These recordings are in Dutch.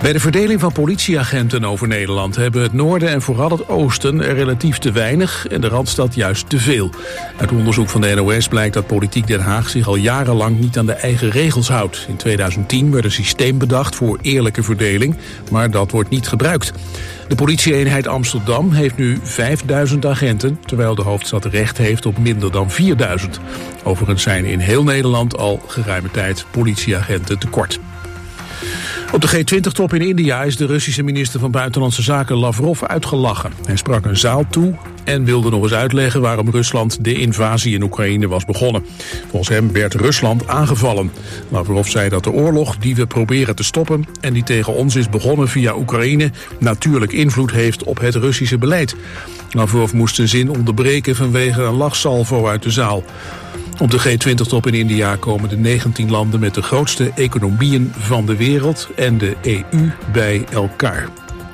Bij de verdeling van politieagenten over Nederland hebben het noorden en vooral het oosten er relatief te weinig en de Randstad juist te veel. Uit onderzoek van de NOS blijkt dat Politiek Den Haag zich al jarenlang niet aan de eigen regels houdt. In 2010 werd een systeem bedacht voor eerlijke verdeling, maar dat wordt niet gebruikt. De politieeenheid Amsterdam heeft nu 5000 agenten, terwijl de hoofdstad recht heeft op minder dan 4000. Overigens zijn in heel Nederland al geruime tijd politieagenten tekort. Op de G20-top in India is de Russische minister van Buitenlandse Zaken Lavrov uitgelachen. Hij sprak een zaal toe en wilde nog eens uitleggen waarom Rusland de invasie in Oekraïne was begonnen. Volgens hem werd Rusland aangevallen. Lavrov zei dat de oorlog die we proberen te stoppen en die tegen ons is begonnen via Oekraïne natuurlijk invloed heeft op het Russische beleid. Lavrov moest zijn zin onderbreken vanwege een lachsalvo uit de zaal. Op de G20-top in India komen de 19 landen met de grootste economieën van de wereld en de EU bij elkaar.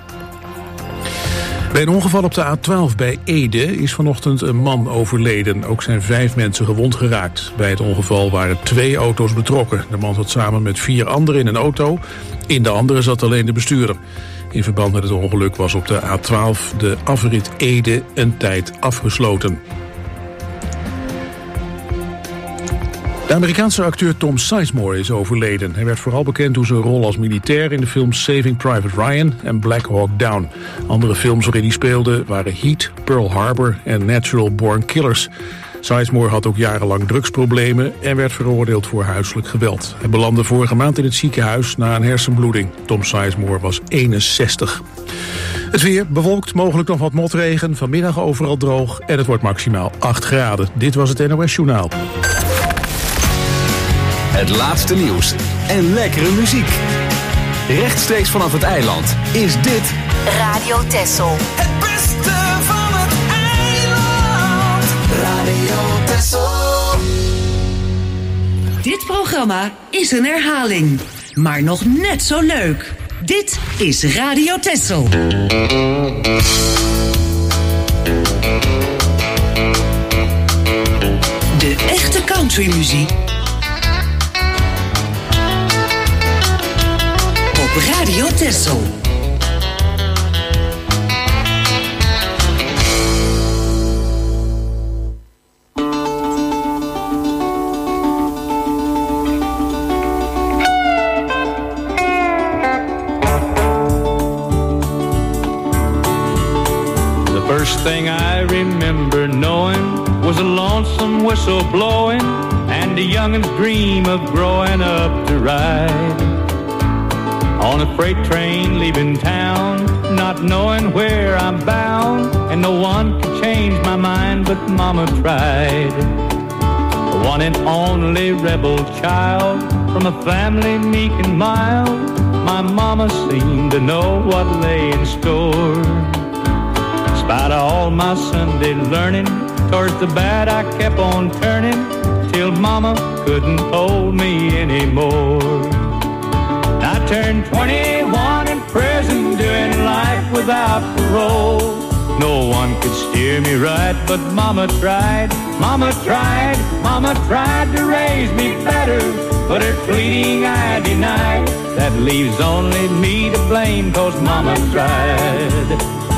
Bij een ongeval op de A12 bij Ede is vanochtend een man overleden. Ook zijn 5 mensen gewond geraakt. Bij het ongeval waren 2 auto's betrokken. De man zat samen met 4 anderen in een auto. In de andere zat alleen de bestuurder. In verband met het ongeluk was op de A12 de afrit Ede een tijd afgesloten. De Amerikaanse acteur Tom Sizemore is overleden. Hij werd vooral bekend door zijn rol als militair in de films Saving Private Ryan en Black Hawk Down. Andere films waarin hij speelde waren Heat, Pearl Harbor en Natural Born Killers. Sizemore had ook jarenlang drugsproblemen en werd veroordeeld voor huiselijk geweld. Hij belandde vorige maand in het ziekenhuis na een hersenbloeding. Tom Sizemore was 61. Het weer bewolkt, mogelijk nog wat motregen, vanmiddag overal droog en het wordt maximaal 8 graden. Dit was het NOS Journaal. Het laatste nieuws en lekkere muziek. Rechtstreeks vanaf het eiland is dit Radio Texel. Het beste van het eiland. Radio Texel. Dit programma is een herhaling, maar nog net zo leuk. Dit is Radio Texel. De echte countrymuziek op Radio Texel. The first thing I remember knowing was a lonesome whistle blowing and a youngin's dream of growing up to ride on a freight train leaving town, not knowing where I'm bound, and no one could change my mind, but Mama tried. The one and only rebel child from a family meek and mild, my Mama seemed to know what lay in store. In spite of all my Sunday learning, towards the bad I kept on turning, till Mama couldn't hold me anymore. I turned 21 in prison, doing life without parole. No one could steer me right, but Mama tried, Mama tried, Mama tried to raise me better, but her pleading I denied. That leaves only me to blame, 'cause Mama tried.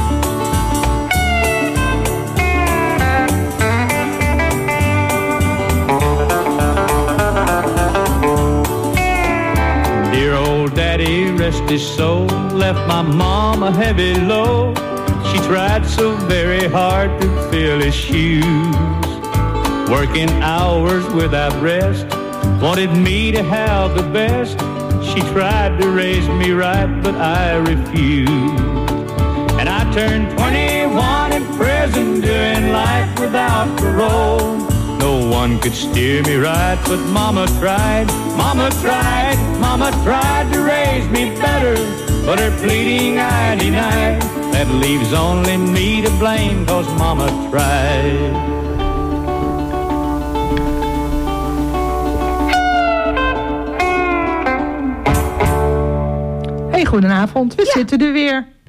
Daddy, rest his soul, left my mom a heavy load. She tried so very hard to fill his shoes, working hours without rest, wanted me to have the best. She tried to raise me right, but I refused. And I turned 21 in prison, doing life without parole. No one could steer me right, but Mama tried, Mama tried, Mama tried to raise me better, but her pleading I denied. That leaves only me to blame, 'cause Mama tried. Hey, goedenavond. We zitten er weer.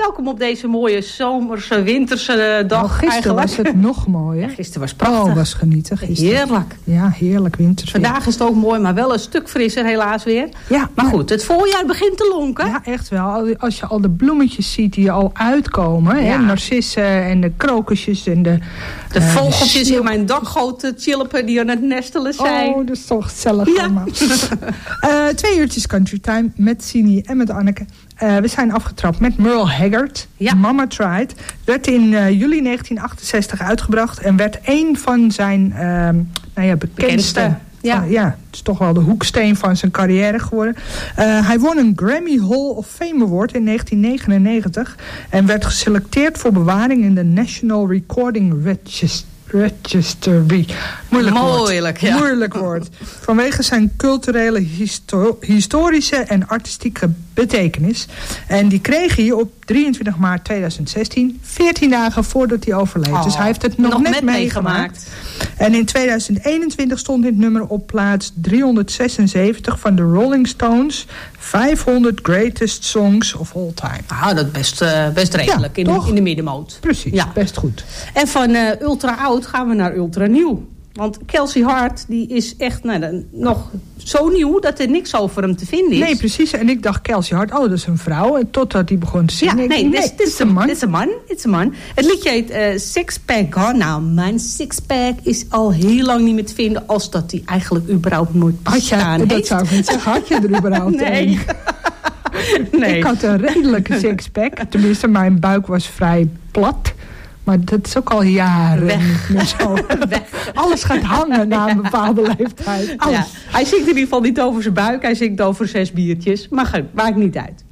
Welkom op deze mooie zomerse, winterse dag. Gisteren eigenlijk. was het nog mooier. Ja, gisteren was prachtig. Oh, was genieten gisteren. Heerlijk. Ja, heerlijk wintersweer. Vandaag is het ook mooi, maar wel een stuk frisser helaas weer. Ja, Maar goed, het voorjaar begint te lonken. Ja, echt wel. Als je al de bloemetjes ziet die al uitkomen. Ja. Hè, narcissen en de krokusjes en de vogeltjes in mijn dakgoot chilpen die aan het nestelen zijn. Oh, dat is toch gezellig allemaal. 2 uurtjes Country Time met Sini en met Anneke. We zijn afgetrapt met Merle Haggard. Ja. Mama Tried. Werd in juli 1968 uitgebracht. En werd een van zijn bekendste. Ja. Ja, het is toch wel de hoeksteen van zijn carrière geworden. Hij won een Grammy Hall of Fame Award in 1999. En werd geselecteerd voor bewaring in de National Recording Registry. Moeilijk woord. Vanwege zijn culturele, historische en artistieke betekenis. En die kreeg hij op 23 maart 2016, 14 dagen voordat hij overleed. Dus hij heeft het nog net meegemaakt. En in 2021 stond dit nummer op plaats 376 van de Rolling Stones 500 Greatest Songs of All Time. Ah, dat is best redelijk, ja, in de middenmoot. Precies, ja. Best goed. En van ultra oud gaan we naar ultra nieuw. Want Kelsey Hart die is echt nog zo nieuw dat er niks over hem te vinden is. Nee, precies. En ik dacht Kelsey Hart, dat is een vrouw. En totdat hij begon te zingen. Ja, dit is een man. Het is een man. Het liedje heet Six Pack Gone. Nou, mijn sixpack is al heel lang niet meer te vinden als dat hij eigenlijk überhaupt nooit bestaan heeft. Dat zou ik niet zeggen. Had je er überhaupt nee. Nee. Ik had een redelijke sixpack. Tenminste, mijn buik was vrij plat. Maar dat is ook al jaren niet meer zo. Alles gaat hangen na een bepaalde leeftijd. Alles. Ja, hij zingt in ieder geval niet over zijn buik. Hij zingt over 6 biertjes. Maar goed, maakt niet uit.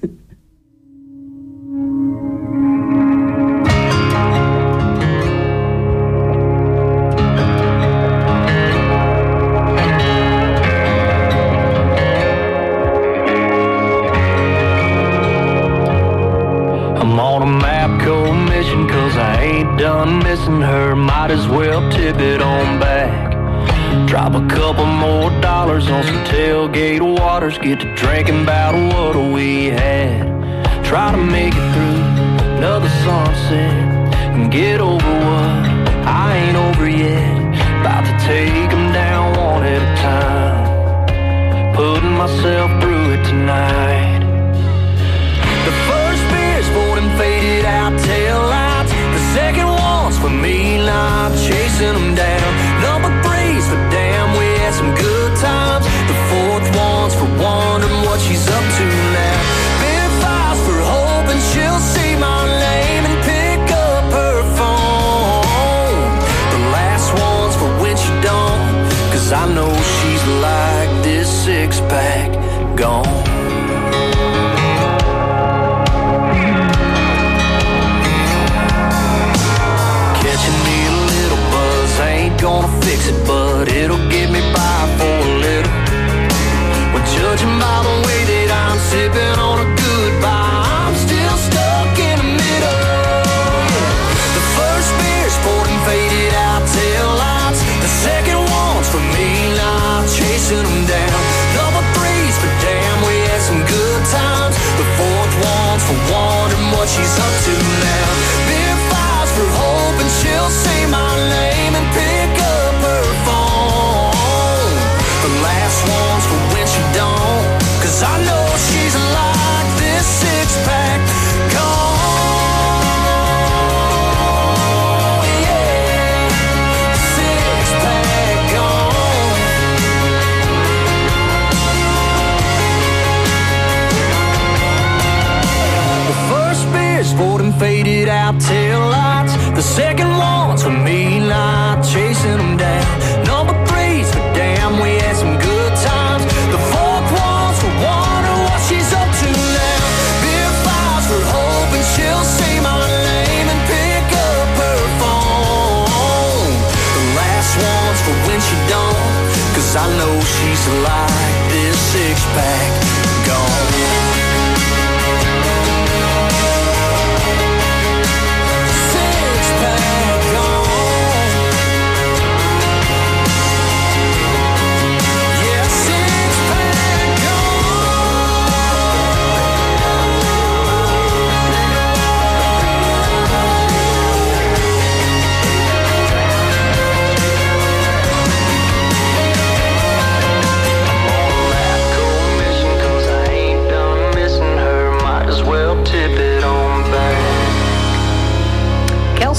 Done missing her, might as well tip it on back. Drop a couple more dollars on some tailgate waters, get to drinking about what we had. Try to make it through another sunset and get over what I ain't over yet. About to take them down one at a time, putting myself through it tonight. The first beer's for them faded out tail lights. The second one's for me, not chasing them down. Number three's for damn, we had some good times. The fourth one's for wondering what she's up to now. Been five's for hoping she'll see my name and pick up her phone. The last one's for when she don't, 'cause I know she's like this six-pack gone. Gonna fix it, but it'll get me by for a little. When judging by the way that I'm sipping on a goodbye, I'm still stuck in the middle. The first beer's for them faded out tail lights. The second one's for me, not chasing them down. Number three's for damn, we had some good times. The fourth one's for wondering what she's up to now. Beer five's for hoping she'll say my name and pick up her phone. The last one's for when she don't, 'cause I know she's like this six-pack gone. Yeah, six-pack gone. The first beer's for them faded out tail lights. The second one's for me, not chasing them down. Number three's for damn, we had some good times. The fourth one's for wondering what she's up to now. Beer five's for hoping she'll say my name and pick up her phone. The last one's for when she don't, 'cause I know she's like this six-pack gone.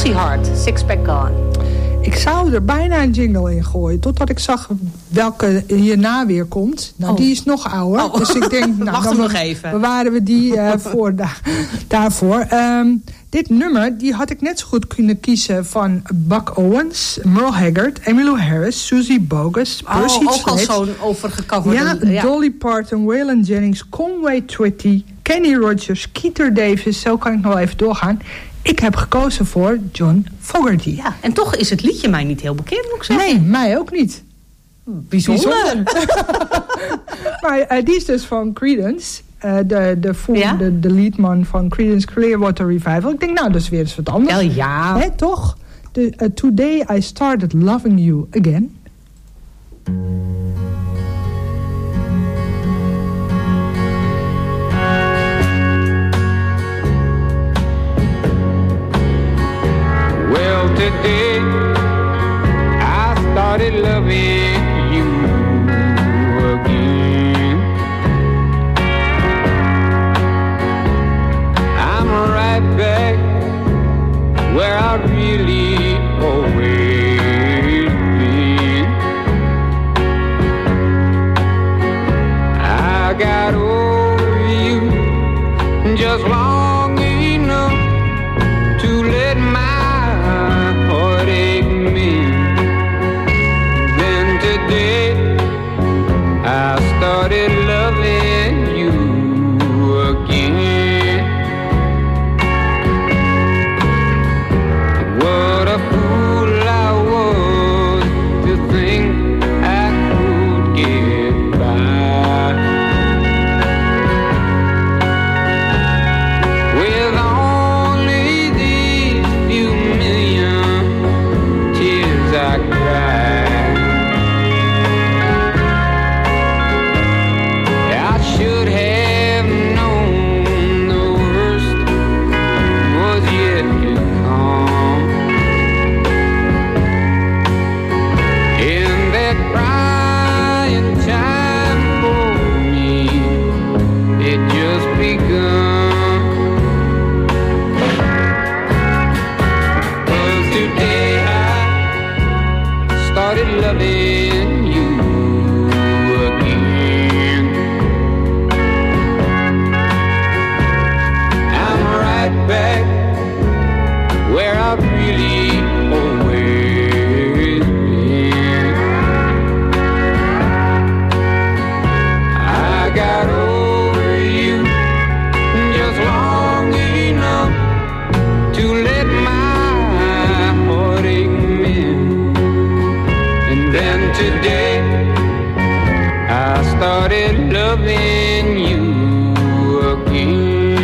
Dusty Hart, Six Pack Gone. Ik zou er bijna een jingle in gooien. Totdat ik zag welke hierna weer komt. Nou, die is nog ouder. Dus ik denk, nou, wacht dan nog even. Bewaren we die voor daarvoor. Dit nummer die had ik net zo goed kunnen kiezen van Buck Owens, Merle Haggard, Emmylou Harris, Susie Bogus, Percy ook Sledge. al zo'n overgecoverde. Ja, Dolly Parton, Waylon Jennings, Conway Twitty, Kenny Rogers, Keith Davis. Zo kan ik nog wel even doorgaan. Ik heb gekozen voor John Fogerty. Ja, en toch is het liedje mij niet heel bekend, moet ik zeggen. Nee, mij ook niet. Bijzonder. Maar die is dus van Creedence. De leadman van Creedence Clearwater Revival. Ik denk, nou, dat is weer eens wat anders. Wel ja. Hè, toch? Today I started loving you again. Well, today I started loving you again. I'm right back where I really always been. I got over you just long enough to let my heartache me. Then today I started loving you again. What a fool I was to think I could get by with only these few million tears I cried. I should have known the worst was yet to come. In that crying time for me, it just begun. 'Cause today I started loving you again. I'm right back where I've really always been. I got over you just long enough to let my heartache mend. And then today I started loving you again.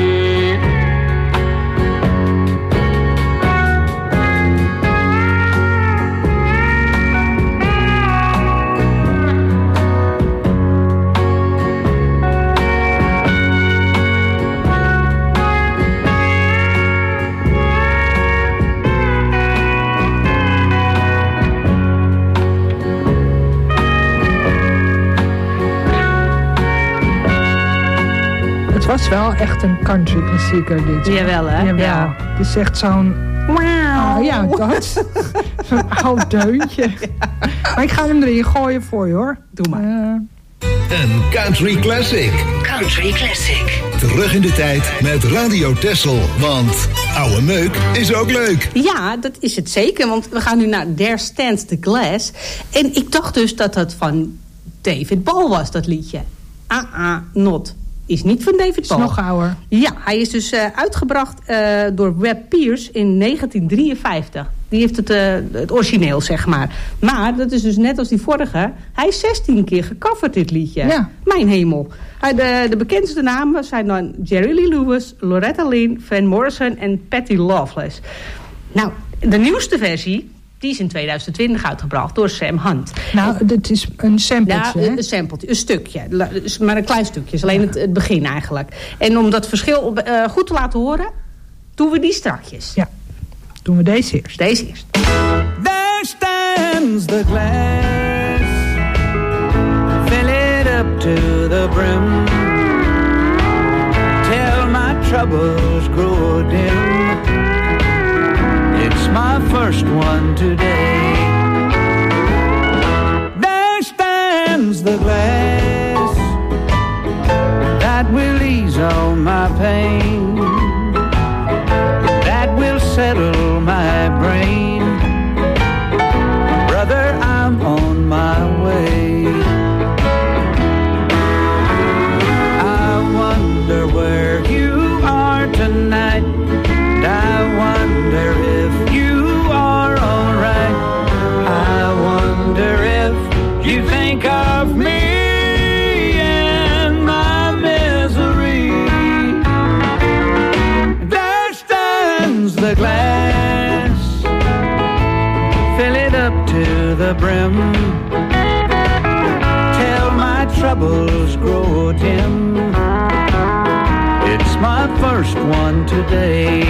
Het was wel echt een country klassieker dit. Jawel, hè? Jawel. Ja. Het is echt zo'n... Wauw. Oh, ja, dat. Zo'n oud deuntje. Maar ik ga hem erin gooien voor je, hoor. Doe maar. Een country classic. Country Classic. Terug in de tijd met Radio Texel. Want oude meuk is ook leuk. Ja, dat is het zeker. Want we gaan nu naar There Stands the Glass. En ik dacht dus dat dat van David Bowie was, dat liedje. Not. Is niet van David Bowie. Is nog ouder. Ja, hij is dus uitgebracht door Webb Pierce in 1953. Die heeft het origineel, zeg maar. Maar, dat is dus net als die vorige. Hij is 16 keer gecoverd, dit liedje. Ja. Mijn hemel. De bekendste namen zijn dan Jerry Lee Lewis, Loretta Lynn, Van Morrison en Patti Loveless. Nou, de nieuwste versie, die is in 2020 uitgebracht door Sam Hunt. Nou, dat is een sampletje, Ja, hè? een sampletje, een stukje. Maar een klein stukje, is alleen het begin eigenlijk. En om dat verschil goed te laten horen, doen we die strakjes. Ja, doen we deze eerst. Deze eerst. There stands the glass, fill it up to the brim, till my troubles grow dim. It's my first one today. There stands the glass that will ease all my pain, that will settle my brain. Brother, I'm on my way. I wonder where you are tonight. I wonder if you are alright. I wonder if you think of me and my misery. There stands the glass, fill it up to the brim, till my troubles grow dim. It's my first one today.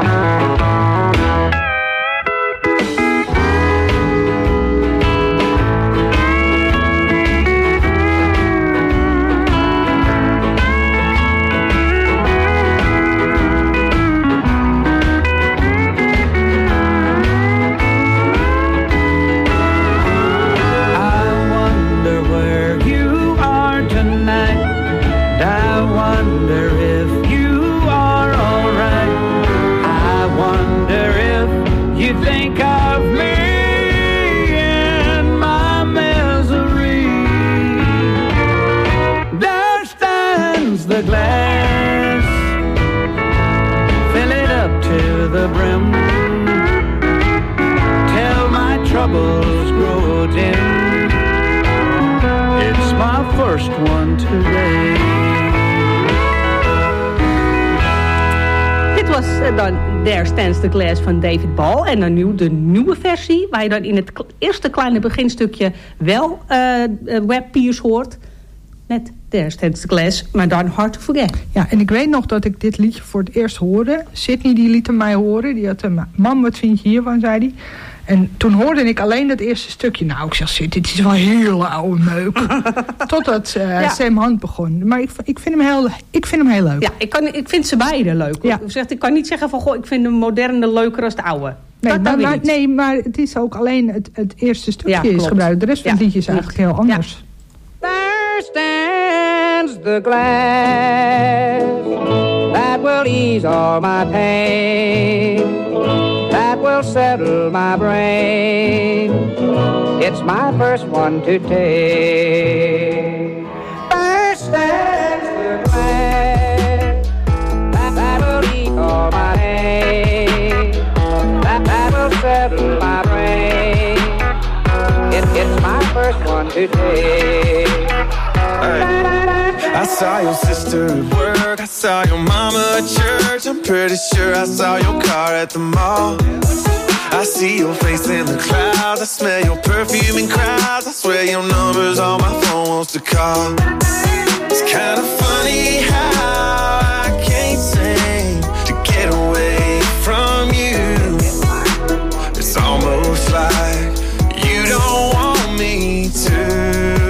Troubles grow dim. It's my first one today. Dit was dan There Stands the Glass van David Ball. En dan nu de nieuwe versie, waar je dan in het eerste kleine beginstukje wel Webb Pierce hoort. Met There Stands the Glass, maar dan Hard to Forget. Ja, en ik weet nog dat ik dit liedje voor het eerst hoorde. Sydney die liet hem mij horen. Die had mam, wat vind je hiervan, zei hij. En toen hoorde ik alleen dat eerste stukje. Nou, ik zeg, dit is wel heel oude meuk. Totdat Sam Hunt begon. Maar ik vind hem heel leuk. Ja, ik vind ze beide leuk. Ja. Ik kan niet zeggen van, goh, ik vind de moderne leuker als de oude. Nee, maar het is ook alleen het eerste stukje is gebruikt. De rest van het liedje is eigenlijk heel anders. There stands the glass that will ease all my pain, that will settle my brain. It's my first one to take. There stands the glass that will ease all my pain, that will settle my brain. It's my first one to take. I saw your sister at work, I saw your mama at church, I'm pretty sure I saw your car at the mall. I see your face in the clouds, I smell your perfume in crowds, I swear your number's on my phone wants to call. It's kinda funny how I can't seem to get away from you. It's almost like you don't want me to.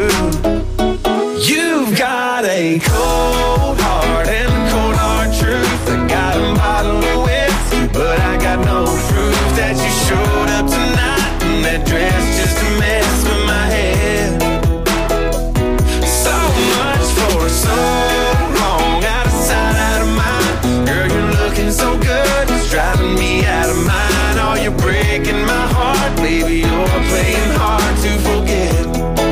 You've got a cold heart and a cold hard truth. I got a bottle of whiskey, but I got no proof that you showed up tonight in that dress just to mess with my head. So much for so long, out of sight, out of mind. Girl, you're looking so good, it's driving me out of mind. Oh, you're breaking my heart, baby, you're playing hard to forget.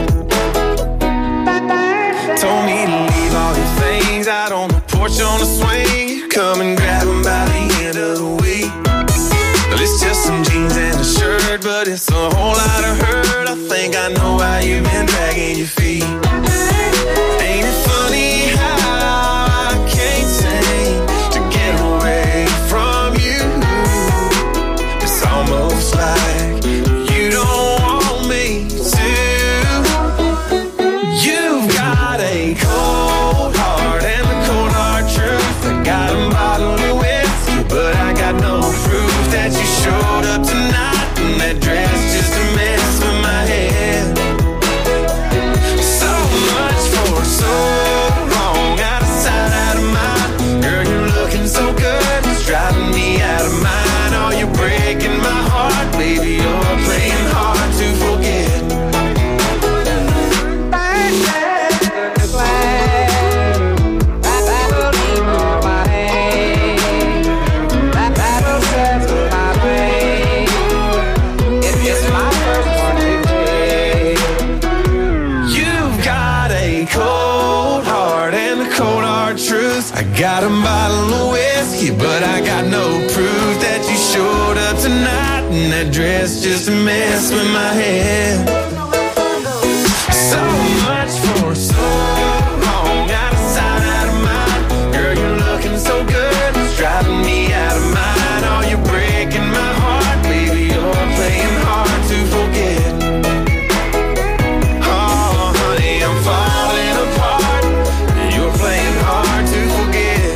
Told me to leave all your things out on the porch on the swing. Come and grab them by the end of the week. Well, it's just some jeans and a shirt, but it's a whole lot of hurt. I think I know why you've been dragging your feet. Ain't it funny how I can't seem to get away from you? It's almost like you don't want me to. You've got a cold heart and a cold hard truth. I got a bottle of whiskey, but I got no proof that you showed up tonight in that dress just to mess with my head. So bottle of whiskey, but I got no proof that you showed up tonight in that dress just to mess with my head. So much for so long, out of sight, out of mind. Girl, you're looking so good, it's driving me out of mind. Oh, you're breaking my heart, baby, you're playing hard to forget. Oh, honey, I'm falling apart, you're playing hard to forget.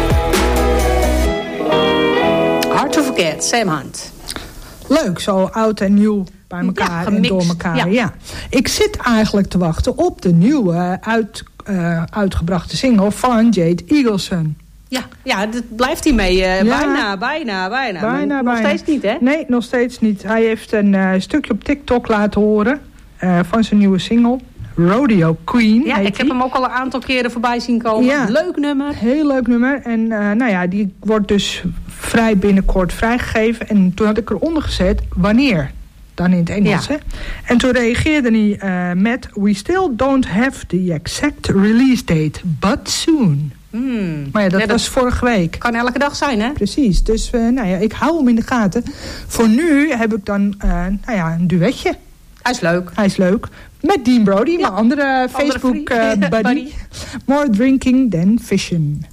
Hard to Forget, Sam Hunt. Leuk, zo oud en nieuw bij elkaar en door elkaar. Ja. Ik zit eigenlijk te wachten op de nieuwe uitgebrachte single van Jade Eagleson. Ja, dat blijft hij mee. Bijna. Nog steeds niet, hè? Nee, nog steeds niet. Hij heeft een stukje op TikTok laten horen van zijn nieuwe single. Rodeo Queen. Ja, ik heb hem ook al een aantal keren voorbij zien komen. Ja, leuk nummer. Heel leuk nummer. En die wordt dus vrij binnenkort vrijgegeven. En toen had ik eronder gezet, wanneer? Dan in het Engels, hè? En toen reageerde hij met... We still don't have the exact release date, but soon. Maar ja, dat was vorige week. Kan elke dag zijn, hè? Precies. Dus ik hou hem in de gaten. Voor nu heb ik dan een duetje. Hij is leuk. Met Dean Brody, mijn andere Facebook buddy. More drinking than fishing.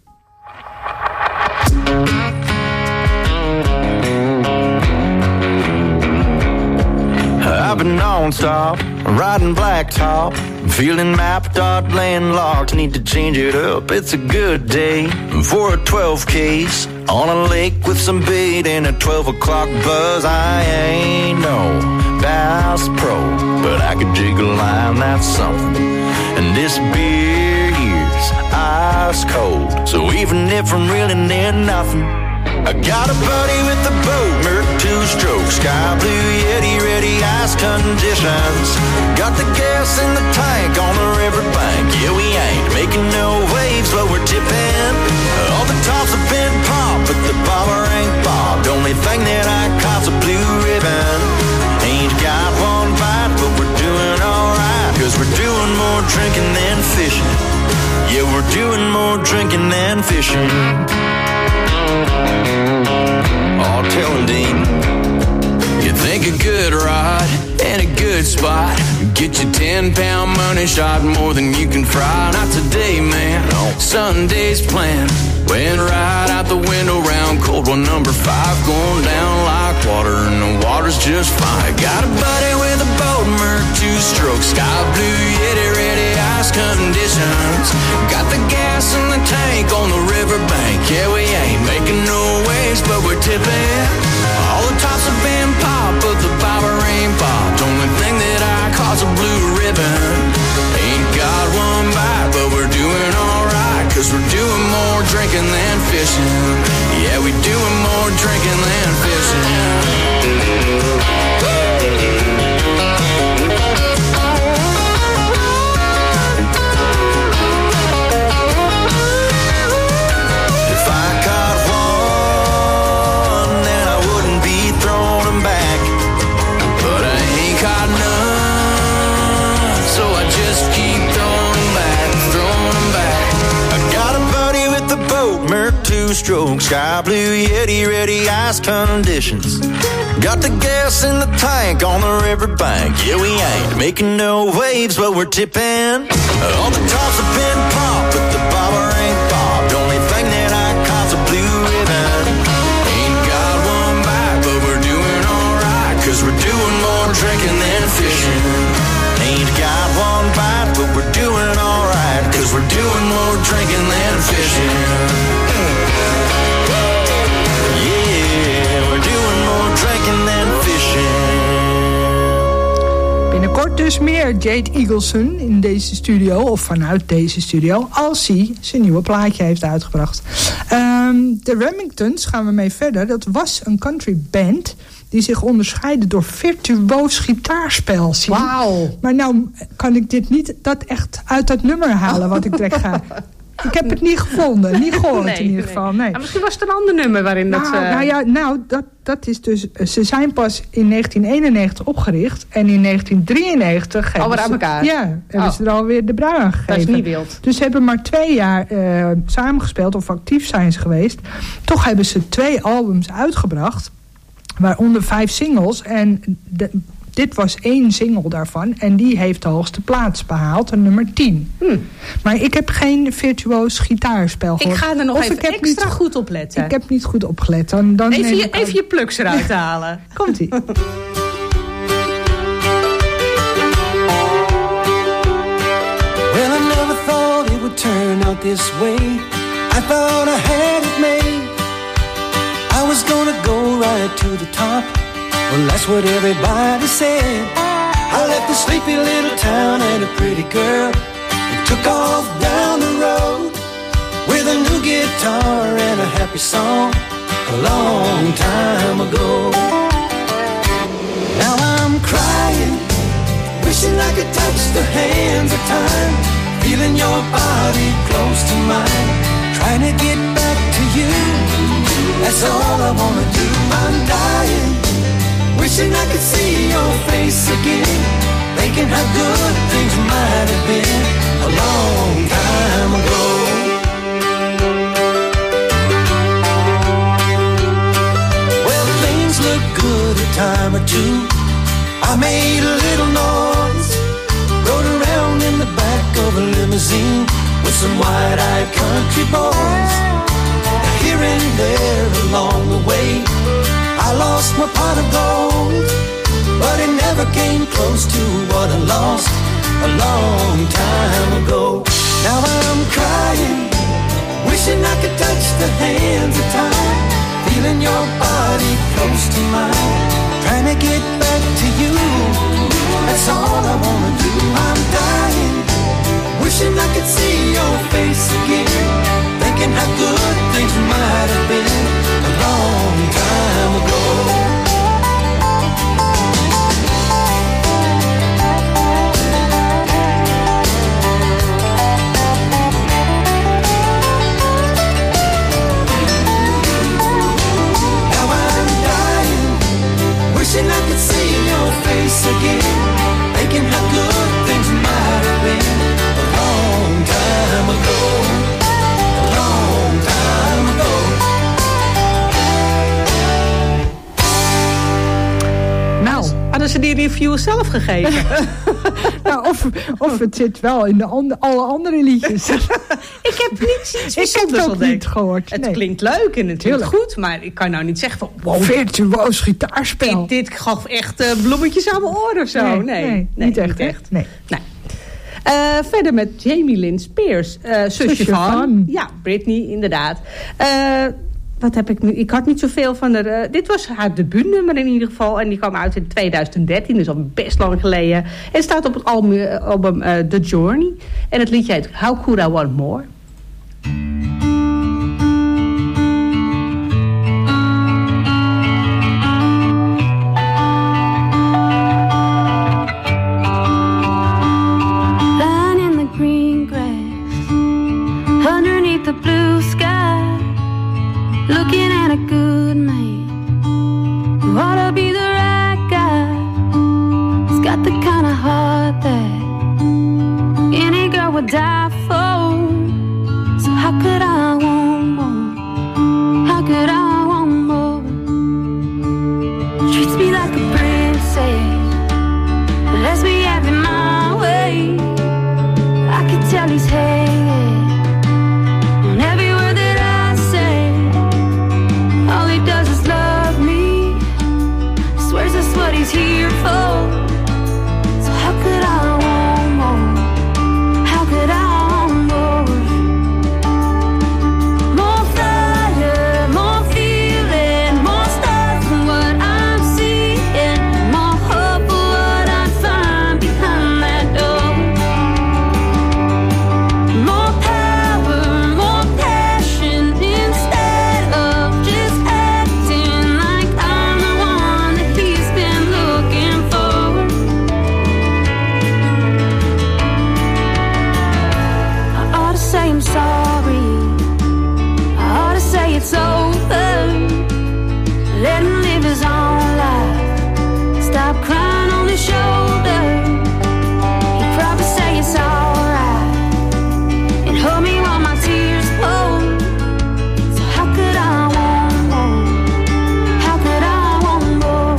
I've been non-stop, riding blacktop, feeling mapped out, landlocked, need to change it up. It's a good day for a 12 case on a lake with some bait and a 12 o'clock buzz. I ain't no Bass Pro, but I could jig a line, that's something. And this beer here's ice cold, so even if I'm really near nothing, I got a buddy with a boat, Merc 2-stroke, sky blue Yeti, ready ice conditions. Got the gas in the tank on the riverbank. Yeah, we ain't making no waves, but we're tipping. All the tops have been popped, but the bobber ain't bobbed. Only thing that I caught's a blue ribbon. Ain't got one bite, but we're doing alright, 'cause we're doing more drinking than fishing. Yeah, we're doing more drinking than fishing. Oh, tell him, Dean. You think a good ride and a good spot get you 10-pound money shot more than you can fry. Not today, man. Sunday's plan went right out the window round cold one number 5, going down like water, and the water's just fine. Got a buddy with a boat, Merc 2-stroke, sky blue Yeti, ready ice conditions. Got the gas in the tank on the riverbank. Yeah, we ain't making no waves, but we're tipping. All the tops have been popped, but the bobber ain't popped. Only thing that I caught's a blue ribbon. Ain't got one bite, but we're doing alright, 'cause we're doing more drinking than fishing. Yeah, we doing more drinking than fishing. If I caught one, then I wouldn't be throwing them back. But I ain't caught none, so I just keep throwing them back. I got a buddy with the boat, Merc 2-stroke, sky blue Yeti, ready ice conditions. Got the gas in the tank on the riverbank. Yeah, we ain't making no waves, but we're tipping. All the tops have been popped, but the bobber ain't bobbed. Only thing that I caught's a blue ribbon. Ain't got one bite, but we're doing alright, 'cause we're doing more drinking than fishing. Ain't got one bite, but we're doing alright, 'cause we're doing more drinking than fishing. Yeah, we're doing more drinking than fishing. Binnenkort dus meer Jade Eagleson in deze studio, of vanuit deze studio, als hij zijn nieuwe plaatje heeft uitgebracht. De Remingtons, gaan we mee verder. Dat was een country band die zich onderscheidde door virtuoos gitaarspel. Wauw. Maar nou kan ik dit niet echt uit dat nummer halen wat ik direct ga. Ik heb het niet gevonden, niet gehoord in ieder geval. Nee. Maar misschien was het een ander nummer waarin dat is dus... Ze zijn pas in 1991 opgericht. En in 1993... Alweer aan elkaar? Ja, hebben ze er alweer de bruin aan gegeven. Dat is niet wild. Dus ze hebben maar 2 jaar samengespeeld, of actief zijn ze geweest. Toch hebben ze 2 albums uitgebracht. Waaronder 5 singles. En dit was 1 single daarvan. En die heeft de hoogste plaats behaald. Nummer 10. Maar ik heb geen virtuoos gitaarspel gehoord. Ik ga er nog even extra goed op letten. Ik heb niet goed opgelet. Dan even je plugs eruit halen. Komt-ie. Well, I never thought it would turn out this way. I thought I had it made. I was gonna go right to the top. Well, that's what everybody said. I left the sleepy little town and a pretty girl and took off down the road with a new guitar and a happy song a long time ago. Now I'm crying, wishing I could touch the hands of time, feeling your body close to mine, trying to get back to you. That's all I wanna do. I'm dying, wishing I could see your face again, thinking how good things might have been a long time ago. Well, things look good a time or two. I made a little noise, rode around in the back of a limousine with some wide-eyed country boys. Here and there along the way, I lost my pot of gold, but it never came close to what I lost a long time ago. Now I'm crying, wishing I could touch the hands of time, feeling your body close to mine, trying to get back to you. That's all I wanna do. I'm dying, wishing I could see your face again, thinking how good things might have been a long time ago. Now I'm dying, wishing I could see your face again, thinking how good things might have been a long time ago. A long time ago. Nou, hadden ze die review zelf gegeven? Nou, of het zit wel in alle andere liedjes. Ik heb niets Ik heb het ook niet gehoord. Het klinkt leuk en het klinkt goed, maar ik kan nou niet zeggen van... Wow, virtuoos gitaarspel. Dit gaf echt bloemetjes aan mijn oren of zo. Nee, niet echt. Nee. Verder met Jamie Lynn Spears, zusje van. Ja, Britney, inderdaad. Wat heb ik nu? Ik had niet zoveel van haar... dit was haar debuutnummer in ieder geval. En die kwam uit in 2013, dus al best lang geleden. En staat op het album The Journey. En het liedje heet How Could I Want More? Lying in the green grass, underneath the blue sky, looking at a good man who ought to be the right guy. He's got the kind of heart that any girl would die for. So how could I want more? How could I want more? Treats me like a princess, lets me have it my way. I can tell he's hanging on every word that I say. All he does is love me, swears that's what he's here for. So how could I want more? How could I it's over. Let him live his own life. Stop crying on his shoulder. He'd probably say it's alright and hold me while my tears flow. So how could I want more? How could I want more?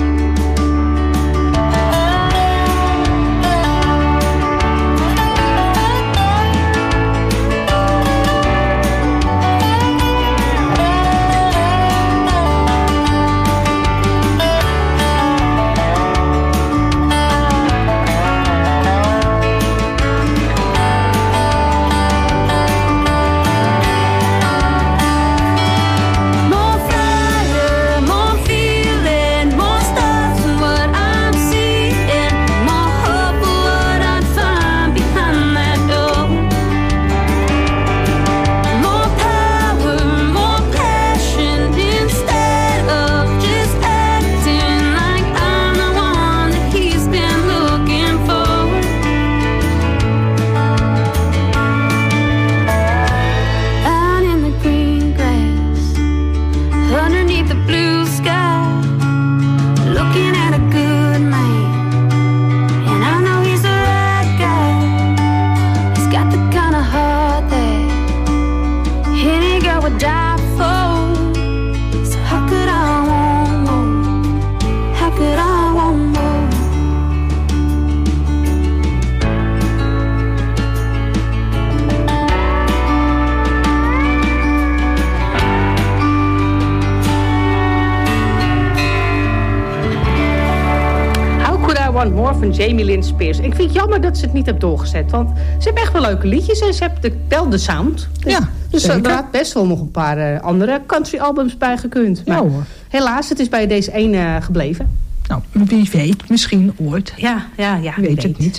More van Jamie Lynn Spears. Ik vind het jammer dat ze het niet hebben doorgezet. Want ze hebben echt wel leuke liedjes. En ze hebben wel de sound. Ja, dus er had best wel nog een paar andere country albums bij gekund. Maar ja, hoor. Helaas, het is bij deze ene gebleven. Nou, wie weet. Misschien ooit. Ja, weet het niet.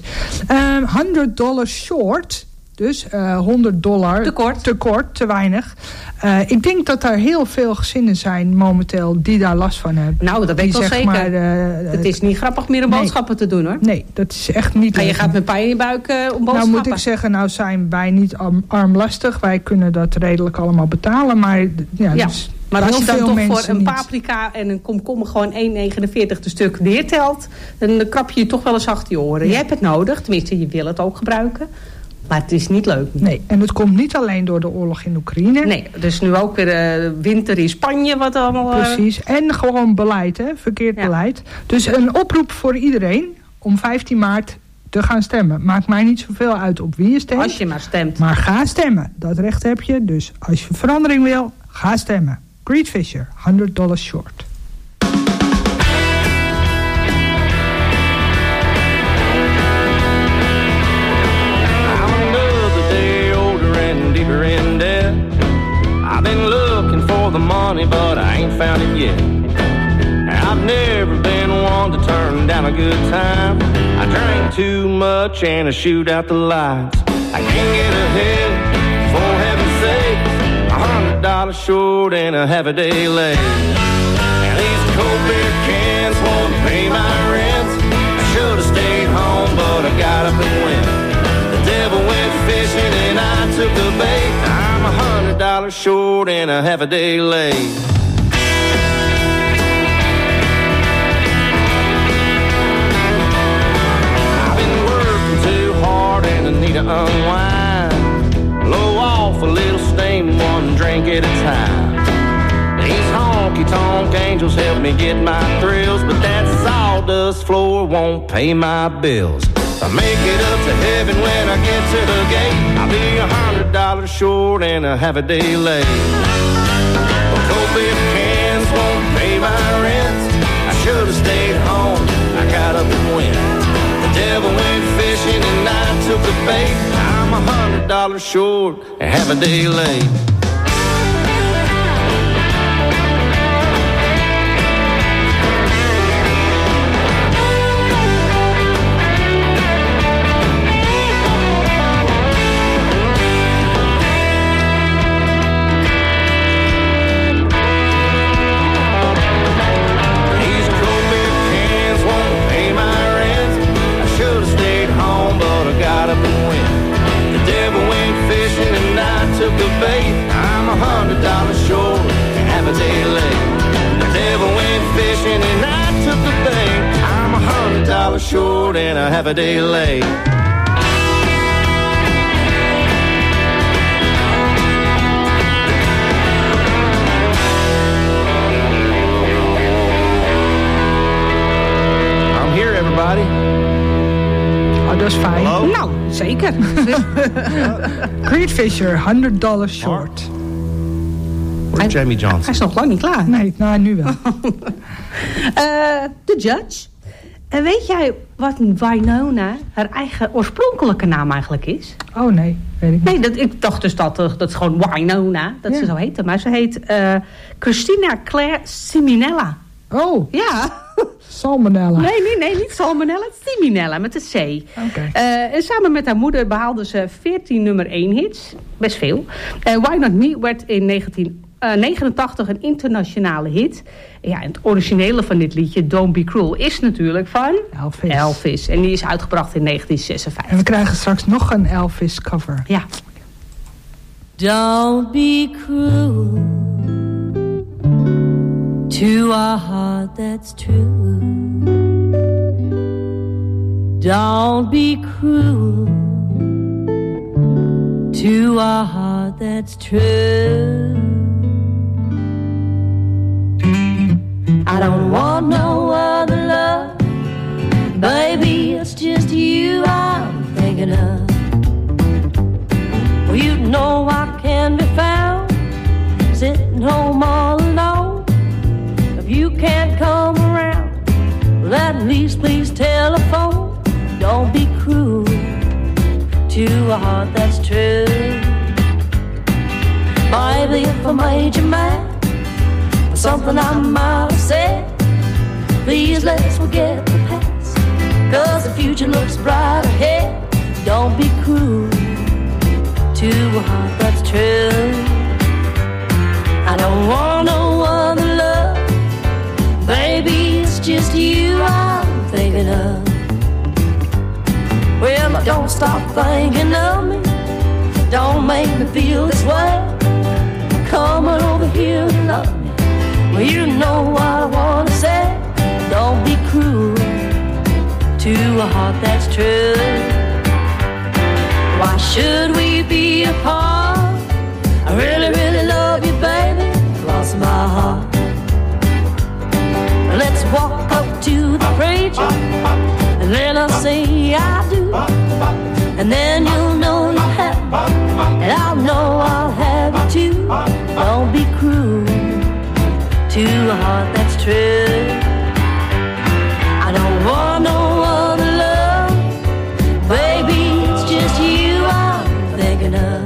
$100 short. Dus $100 tekort, te weinig. Ik denk dat er heel veel gezinnen zijn momenteel die daar last van hebben. Nou, dat weet ik wel zeker. Maar, het is niet grappig meer om boodschappen te doen, hoor. Nee, dat is echt niet. En je gaat met pijn in je buik om boodschappen. Nou moet ik zeggen, nou zijn wij niet armlastig. Wij kunnen dat redelijk allemaal betalen. Maar dus maar als je dan toch voor een paprika en een komkommer gewoon $1,49 de stuk neertelt, dan krap je toch wel eens achter je oren. Ja. Je hebt het nodig, tenminste je wil het ook gebruiken. Maar het is niet leuk. Nee, en het komt niet alleen door de oorlog in Oekraïne. Nee, dus nu ook weer winter in Spanje. Wat allemaal, Precies, en gewoon beleid, verkeerd beleid. Dus een oproep voor iedereen om 15 maart te gaan stemmen. Maakt mij niet zoveel uit op wie je stemt. Als je maar stemt. Maar ga stemmen, dat recht heb je. Dus als je verandering wil, ga stemmen. Creed Fisher, $100 short. In debt. I've been looking for the money, but I ain't found it yet. I've never been one to turn down a good time. I drank too much and I shoot out the lights. I can't get ahead, for heaven's sake. $100 short and a half a day late. And these cold beer cans won't pay my rent. I should have stayed home, but I got up and went. The devil went fishing and I took the bait. I'm $100 short and a half a day late. I've been working too hard and I need to unwind. Blow off a little steam, one drink at a time. These honky-tonk angels help me get my thrills, but that sawdust floor won't pay my bills. I make it up to heaven when I get to the gate. I'll be $100 short and a half a day late. Well, cold beer cans won't pay my rent. I should have stayed home. I got up and went. The devil went fishing and I took the bait. I'm $100 short and half a day late. Took the bait, short and a half a day late. I'm here, everybody. Oh, dat is fijn. Hello? Nou, zeker. Creed Fisher, $100 short. Where's Jamie Johnson? Hij is nog lang niet klaar. Nee, nou, nu wel. The Judge. Weet jij wat Wynonna haar eigen oorspronkelijke naam eigenlijk is? Oh nee, weet ik niet. Nee, ik dacht dus dat is gewoon Wynonna, dat ze zo heette. Maar ze heet Christina Claire Siminella. Oh. Ja. Salmonella. Nee, niet Salmonella. Siminella met een C. Okay. En samen met haar moeder behaalde ze 14 nummer 1 hits. Best veel. Why Not Me werd in 1989 een internationale hit. Ja, en het originele van dit liedje, Don't Be Cruel, is natuurlijk van Elvis. En die is uitgebracht in 1956. En we krijgen straks nog een Elvis cover. Ja. Don't be cruel to a heart that's true. Don't be cruel to a heart that's true. I don't want no other love, baby, it's just you I'm thinking of. Well, you know I can be found sitting home all alone. If you can't come around, well, at least please telephone. Don't be cruel to a heart that's true. Baby, if I made you mad for something I might have said, please let's forget the past, 'cause the future looks bright ahead. Don't be cruel to a heart that's true. I don't want no other love, baby, it's just you I'm thinking of. Well, don't stop thinking of me, don't make me feel this way. Come on over here and love me, well, you know what I wanna say. Don't be cruel to a heart that's true. Why should we be apart? I really, really love you, baby, cross my heart. Let's walk up to the preacher and let us say I do. And then you'll know you have me, and I'll know I'll have you too. Don't be cruel to a heart that's true. I don't want no other love, baby, it's just you I'm thinking of.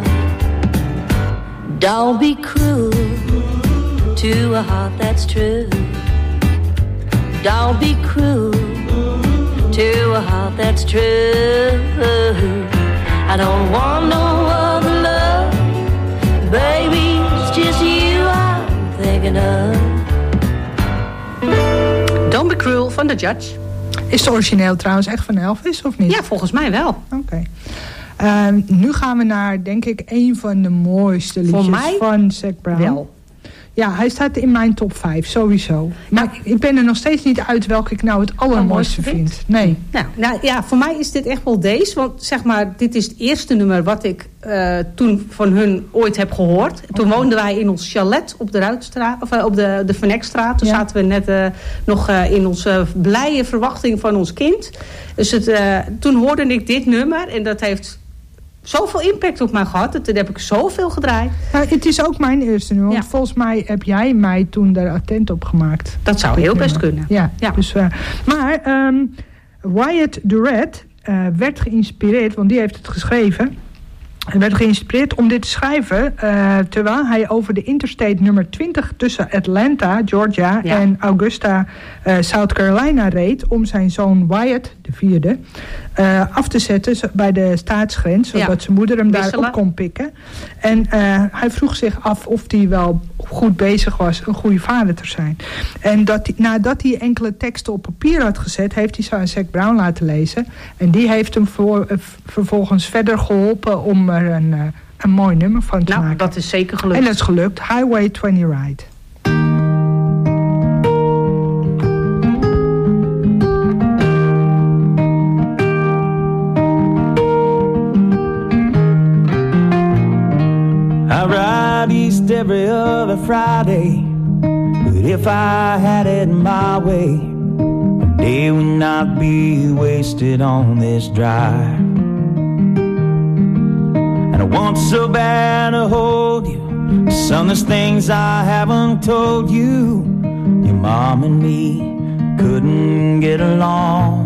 Don't be cruel to a heart that's true. Don't be cruel to a heart that's true. I don't want no other love, baby, it's just you I'm thinking of. Don't Be Cruel van The Judge. Is het origineel trouwens echt van Elvis of niet? Ja, volgens mij wel. Oké. Nu gaan we naar, denk ik, een van de mooiste liedjes van Zac Brown. Wel. Ja, hij staat in mijn top 5, sowieso. Maar ik ben er nog steeds niet uit welke ik nou het allermooiste vind. Nee. Nou ja, voor mij is dit echt wel deze. Want zeg maar, dit is het eerste nummer wat ik toen van hun ooit heb gehoord. Toen woonden wij in ons chalet op de Ruitstraat, of op de Vernekstraat. Toen zaten we net nog in onze blije verwachting van ons kind. Dus toen hoorde ik dit nummer en dat heeft zoveel impact op mij gehad. Toen heb ik zoveel gedraaid. Nou, het is ook mijn eerste nummer. Want volgens mij heb jij mij toen daar attent op gemaakt. Dat zou heel best kunnen. Ja. Dus, maar Wyatt Durrett werd geïnspireerd, want die heeft het geschreven. Hij werd geïnspireerd om dit te schrijven terwijl hij over de interstate nummer 20 tussen Atlanta, Georgia en Augusta, South Carolina reed om zijn zoon Wyatt, de vierde, af te zetten bij de staatsgrens, zodat zijn moeder hem daar op kon pikken. En hij vroeg zich af of hij wel goed bezig was een goede vader te zijn. En nadat hij enkele teksten op papier had gezet, heeft hij ze aan Zac Brown laten lezen. En die heeft hem vervolgens verder geholpen om er een mooi nummer van te maken. Dat is zeker gelukt. En dat is gelukt. Highway 20 Ride. out east every other Friday. But if I had it my way, a day would not be wasted on this drive. And I want so bad to hold you. Son, there's things I haven't told you. Your mom and me couldn't get along.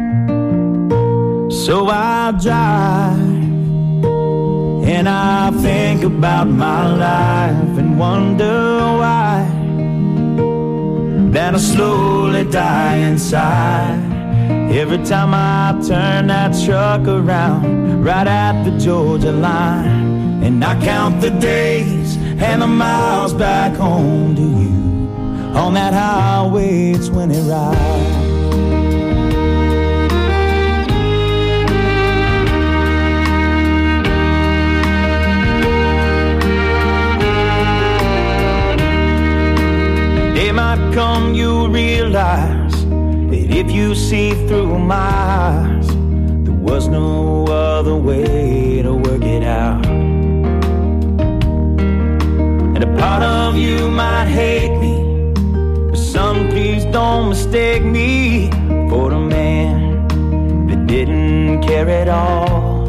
So I drive and I think about my life and wonder why that I slowly die inside every time I turn that truck around right at the Georgia line. And I count the days and the miles back home to you on that highway 20 ride. Day might come, you'll realize that if you see through my eyes, there was no other way to work it out. And a part of you might hate me, but son, please don't mistake me for the man that didn't care at all.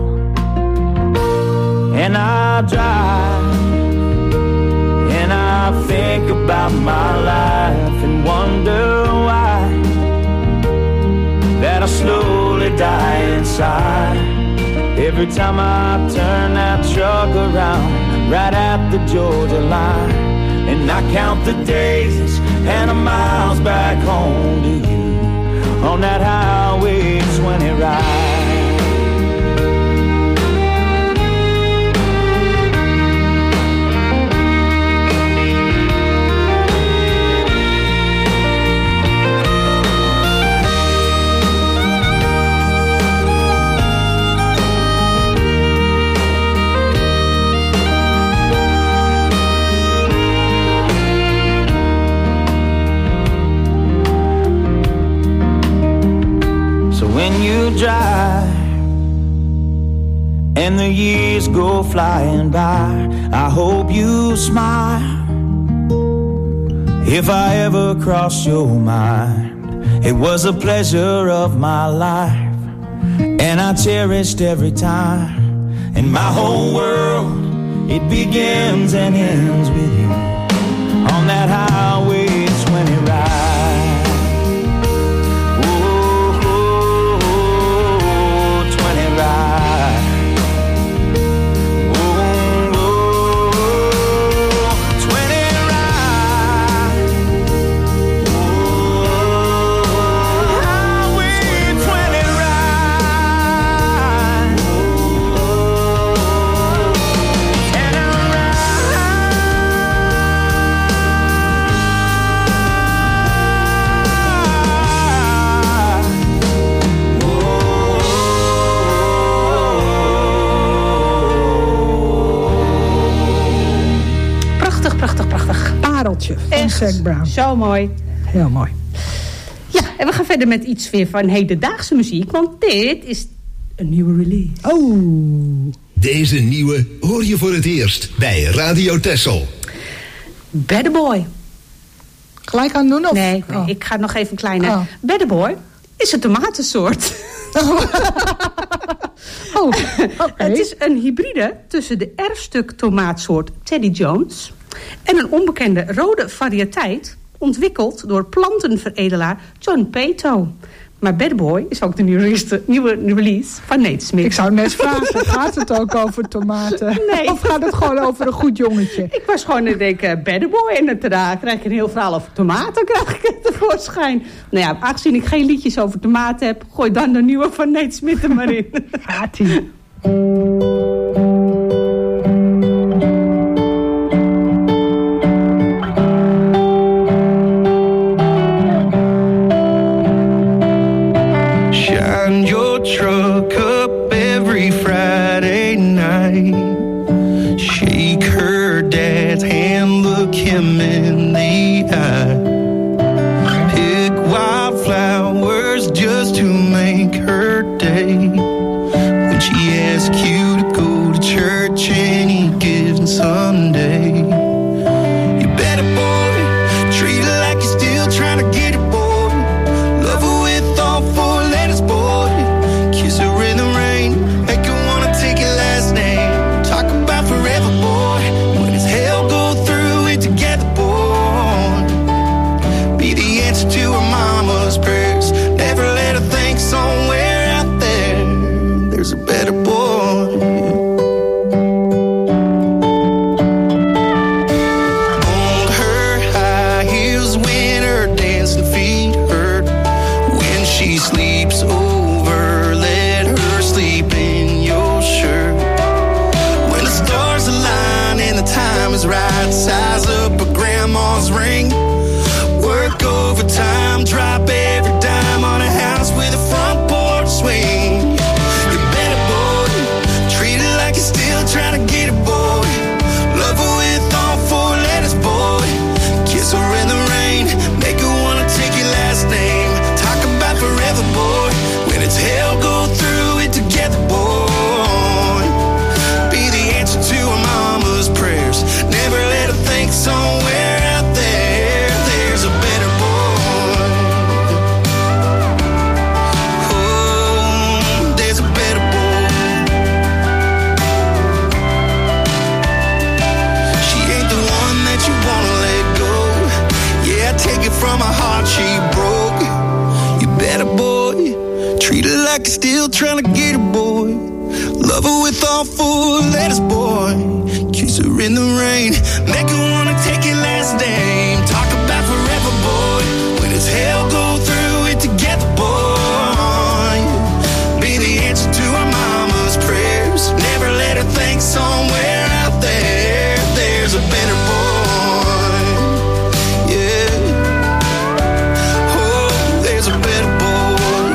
And I drive and I think about my life and wonder why that I slowly die inside every time I turn that truck around right at the Georgia line. And I count the days and the miles back home to you on that highway 20 ride. When you drive and the years go flying by, I hope you smile if I ever cross your mind. It was a pleasure of my life and I cherished every time. And my whole world, it begins and ends with you on that highway 20 ride. Pareltje van Zac Brown. Zo mooi. Heel mooi. Ja, en we gaan verder met iets weer van hedendaagse muziek. Want dit is een nieuwe release. Oh. Deze nieuwe hoor je voor het eerst bij Radio Texel. Better Boy. Gelijk aan doen of? Nee, ik ga nog even een kleine. Better Boy is een tomatensoort. Het is een hybride tussen de erfstuk tomaatsoort Teddy Jones en een onbekende rode variëteit ontwikkeld door plantenveredelaar John Peto. Maar Bad Boy is ook de nieuwe release van Nate Smith. Ik zou net vragen, gaat het ook over tomaten? Nee. Of gaat het gewoon over een goed jongetje? Ik was gewoon aan het denken, Bad Boy. En daarna krijg ik een heel verhaal over tomaten, krijg ik het tevoorschijn. Nou ja, aangezien ik geen liedjes over tomaten heb, gooi dan de nieuwe van Nate Smith er maar in. Gaat-ie. Shine your truck up every Friday night. Shake her dad's hand, look him in the eye. Pick wildflowers just to make her day. When she asks you to go to church any given Sunday. bells ring. Work overtime, drop every dime on a house with a front porch swing. You better, boy, treat it like you're still trying to get it, boy. Love her with all four letters, boy. Kiss her in the rain, make her wanna take your last name. Talk about forever, boy. When it's hell, go through it together, boy. Be the answer to her mama's prayers. Never let her think somewhere out there there's a better boy. Oh, there's a better boy. She ain't the one that you wanna let go. Yeah, take it from a heart she broke. You better, boy. Treat her like you're still trying to get it, boy. Love her with all four letters, boy. Kiss her in the rain, make her wanna take your last name. Talk about forever, boy. When it's hell, go through it together, boy. Be the answer to our mama's prayers. Never let her think somewhere out there there's a better boy. Yeah. Oh, there's a better boy.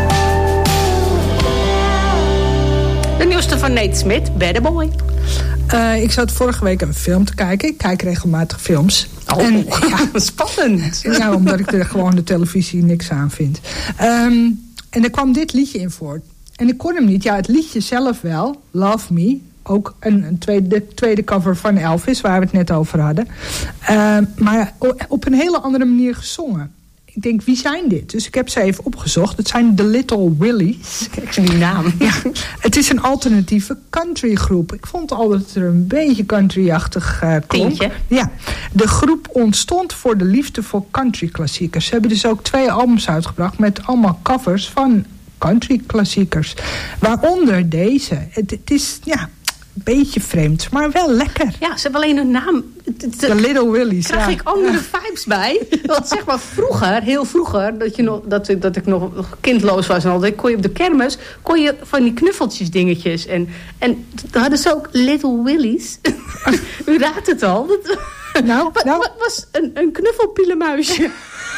De nieuwste van Nate Smith, Better Boy. Ik zat vorige week een film te kijken. Ik kijk regelmatig films. Oh, en, ja, spannend. Ja, omdat ik er gewoon de televisie niks aan vind. En er kwam dit liedje in voor. En ik kon hem niet. Ja, het liedje zelf wel. Love Me. Ook de tweede cover van Elvis, waar we het net over hadden. Maar op een hele andere manier gezongen. Ik denk, wie zijn dit? Dus ik heb ze even opgezocht. Het zijn The Little Willies. Kijk ze die naam. Ja, het is een alternatieve countrygroep. Ik vond altijd dat er een beetje countryachtig klonk. Ja, de groep ontstond voor de liefde voor countryklassiekers. Ze hebben dus ook 2 albums uitgebracht met allemaal covers van countryklassiekers. Waaronder deze. Het is, ja, een beetje vreemd, maar wel lekker. Ja, ze hebben alleen hun naam. The Little Willies. Krijg ik andere vibes bij. Want zeg maar vroeger, heel vroeger, dat ik nog kindloos was en al, kon je op de kermis van die knuffeltjes dingetjes. En dan hadden ze ook Little Willies. U raadt het al. Wat was een knuffelpielenmuisje?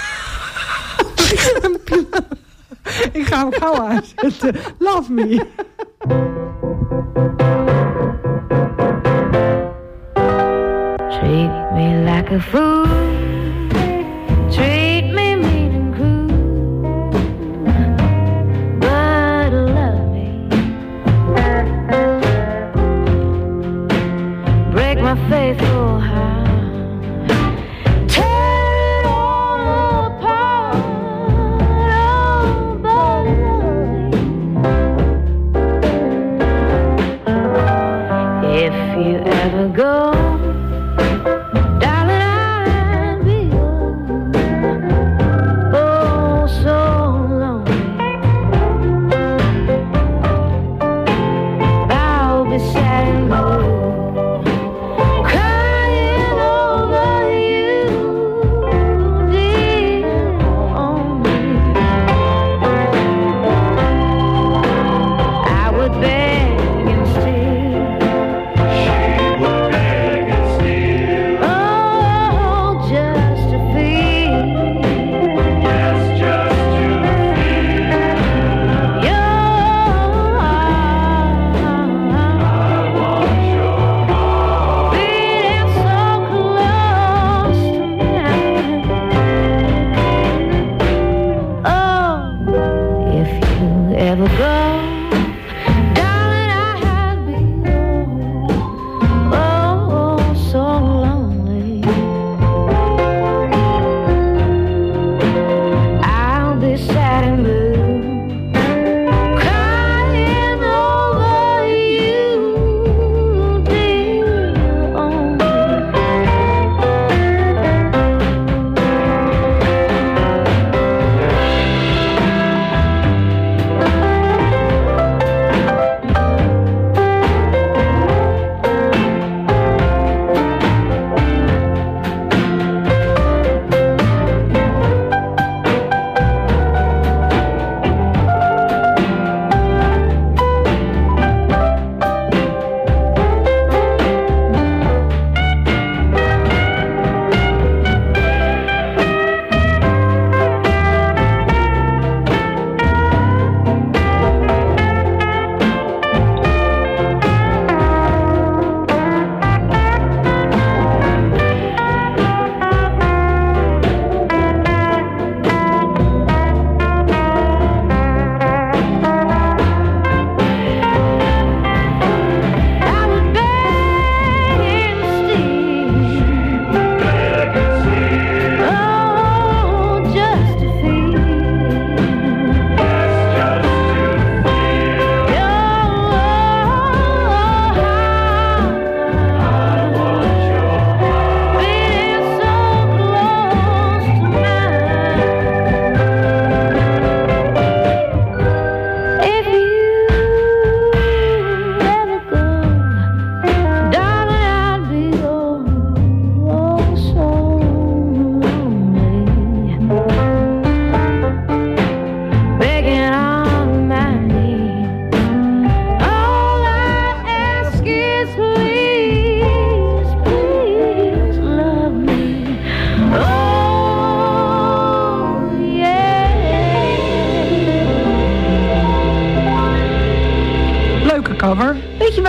Ik ga hem gauw aanzetten. Love Me. Treat me like a fool. Treat me mean and cruel. But love me. Break my faithful heart. Tear it all apart. Oh, but love me. If you ever go, darling,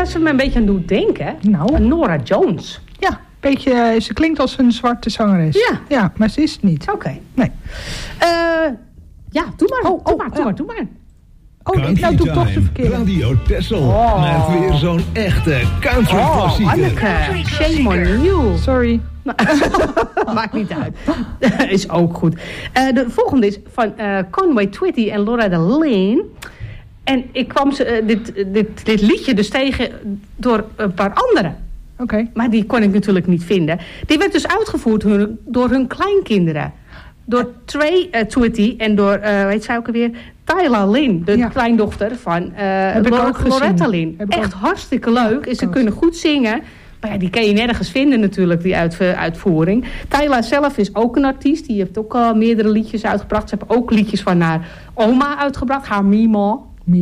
waar ze me een beetje aan doet denken? Nou. Norah Jones. Ja, beetje, ze klinkt als een zwarte zangeres. Ja, maar ze is het niet. Oké. Nee. Ja, doe maar. Doe maar. Oh, nou doe ik toch de verkeerde. Radio Texel. Met weer zo'n echte country klassieker. Anneke, shame on you. Sorry. Maakt niet uit. Is ook goed. De volgende is van Conway Twitty en Loretta Lynn. En ik kwam dit liedje dus tegen door een paar anderen. Oké. Maar die kon ik natuurlijk niet vinden. Die werd dus uitgevoerd door hun kleinkinderen. Door Trey Twitty en door, weet zij ook alweer, Tyla Lynn, de kleindochter van Loretta Lynn. Echt hartstikke leuk. En ze kunnen goed zingen. Maar ja, die kan je nergens vinden natuurlijk, die uitvoering. Tyla zelf is ook een artiest. Die heeft ook al meerdere liedjes uitgebracht. Ze heeft ook liedjes van haar oma uitgebracht. Haar Mima.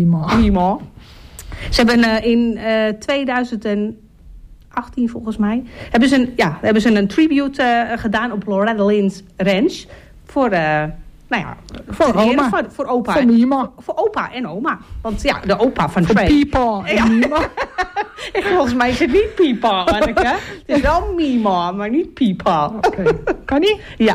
Ze hebben in 2018 volgens mij, hebben ze een tribute gedaan op Loretta Lynn's ranch. Voor oma. Voor opa. Voor Mima. Voor opa en oma. Want ja, de opa van Trey. Pipa en Mima. En volgens mij is het niet Pipa, Anneke. Het is wel Mima, maar niet Pipa. Oké. Kan niet? Ja.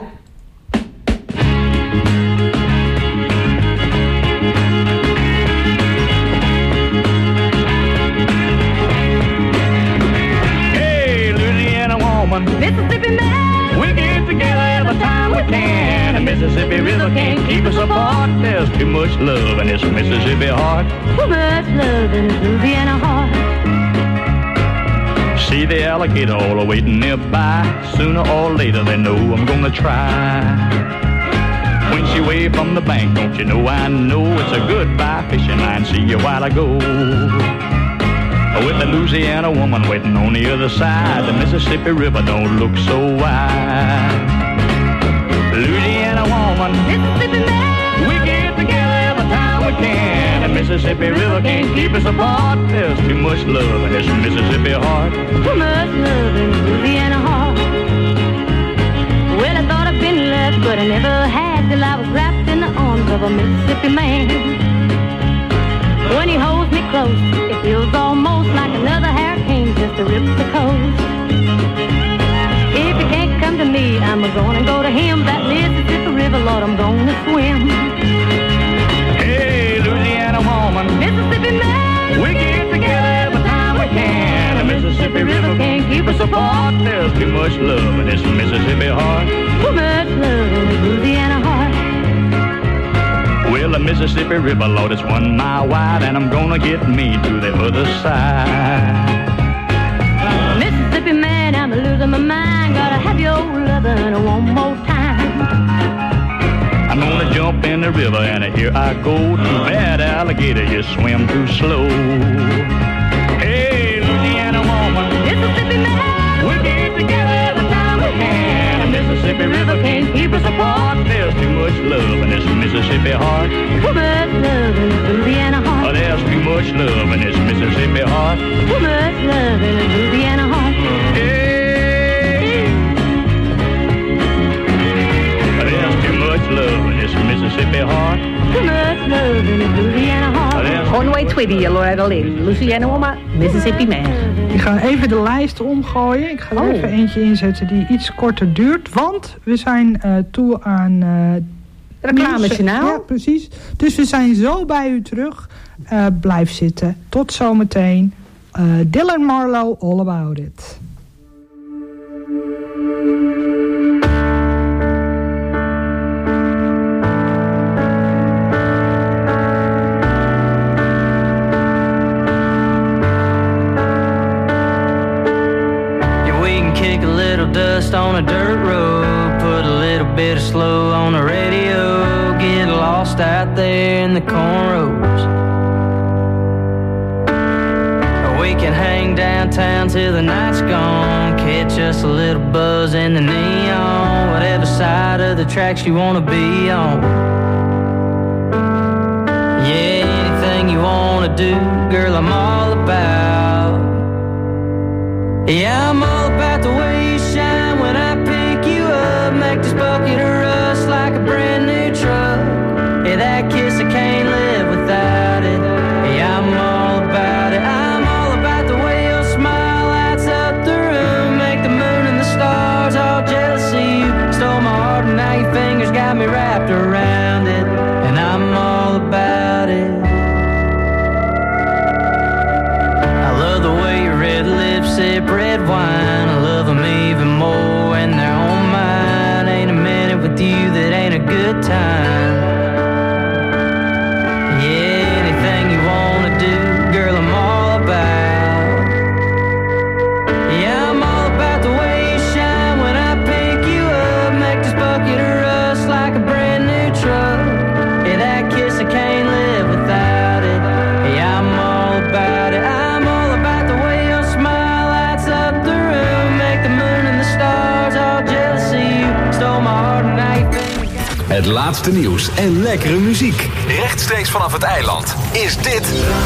Mississippi man, we get together every time we can. The Mississippi River can't keep us apart. There's too much love in this Mississippi heart. Too much love in this Louisiana heart. See the alligator all waiting nearby. Sooner or later they know I'm gonna try. When she waved from the bank, don't you know I know it's a goodbye fishing line. See you while I go. With the Louisiana woman waiting on the other side, the Mississippi River don't look so wide. Louisiana woman, Mississippi man, we get together every time we can. The Mississippi River can't keep us apart. There's too much love in this Mississippi heart. Too much love in this Louisiana heart. Well, I thought I'd been left, but I never had till I was wrapped in the arms of a Mississippi man. When he holds me close, it feels almost like another hurricane just to rip the coast. If he can't come to me, I'm gonna go to him. That Mississippi River, Lord, I'm gonna swim. Hey, Louisiana woman, Mississippi man, we get together every time we can. The Mississippi River can't keep us apart. There's too much love in this Mississippi heart. Too much love in this Louisiana heart. Well, the Mississippi River, Lord, it's 1 mile wide, and I'm gonna get me to the other side. Mississippi man, I'm losing my mind. Gotta have your lovin' one more time. I'm gonna jump in the river, and here I go. Too bad, alligator, you swim too slow. Hey, Louisiana woman, Mississippi man, we get together every time we can. The Mississippi River can't keep us apart. There's too much love in this Mississippi heart. Too much love in this Louisiana heart. Oh, there's too much love in this Mississippi heart. Too much love in this Louisiana heart. Hey, there's too much love in this Mississippi heart. Too much love in this Louisiana heart. Conway Twitty en Loretta Lynn. Louisiana woman, Mississippi man. Ik ga even de lijst omgooien. Ik ga er even eentje inzetten die iets korter duurt. Want we zijn toe aan... Reclamejournaal. Ja, precies. Dus we zijn zo bij u terug. Blijf zitten. Tot zometeen. Dylan Marlowe, All About It. Dust on a dirt road, put a little bit of slow on the radio, get lost out there in the cornrows. We can hang downtown till the night's gone, catch us a little buzz in the neon, whatever side of the tracks you wanna be on. Yeah, anything you wanna do, girl, I'm all about. Yeah, I'm all about the way you shine when I pick you up. Make this bucket of rust like a brand new truck. Yeah, that kiss, I can't live without it. Yeah, I'm all about it. I'm all about the way with you that ain't a good time. Yeah, anything you wanna do, girl, I'm all about. Yeah, I'm all about the way you shine when I pick you up. Make this bucket of rust like a brand new truck. Yeah, that kiss, I can't live without it. Yeah, I'm all about it. I'm all about the way your smile lights up the room. Make the moon and the stars all jealous of you. Stole my heart and now you think. Het laatste nieuws en lekkere muziek. Rechtstreeks vanaf het eiland. Is dit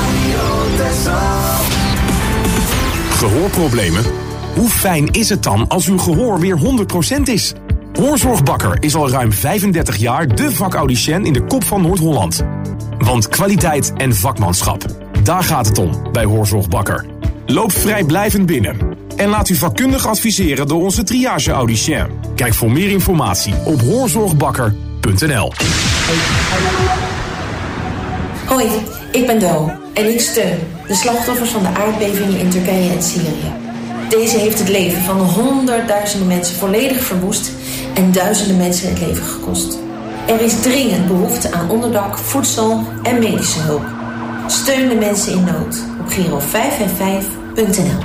Gehoorproblemen? Hoe fijn is het dan als uw gehoor weer 100% is? Hoorzorgbakker is al ruim 35 jaar de vakaudiënt in de kop van Noord-Holland. Want kwaliteit en vakmanschap, daar gaat het om bij Hoorzorgbakker. Loop vrijblijvend binnen en laat u vakkundig adviseren door onze triage-audicien. Kijk voor meer informatie op hoorzorgbakker.nl. Hoi, ik ben Do en ik steun de slachtoffers van de aardbevingen in Turkije en Syrië. Deze heeft het leven van honderdduizenden mensen volledig verwoest en duizenden mensen het leven gekost. Er is dringend behoefte aan onderdak, voedsel en medische hulp. Steun de mensen in nood op Giro555.nl.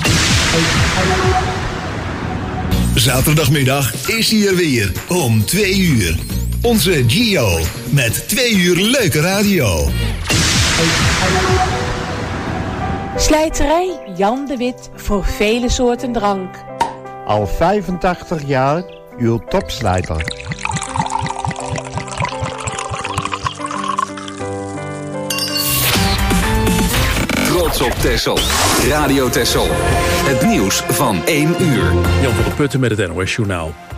Zaterdagmiddag is hij er weer om 2 uur. Onze Gio met 2 uur leuke radio. Slijterij Jan de Wit voor vele soorten drank. Al 85 jaar uw topslijter. Trots op Texel. Radio Texel. Het nieuws van 1 uur. Jan van der Putten met het NOS Journaal.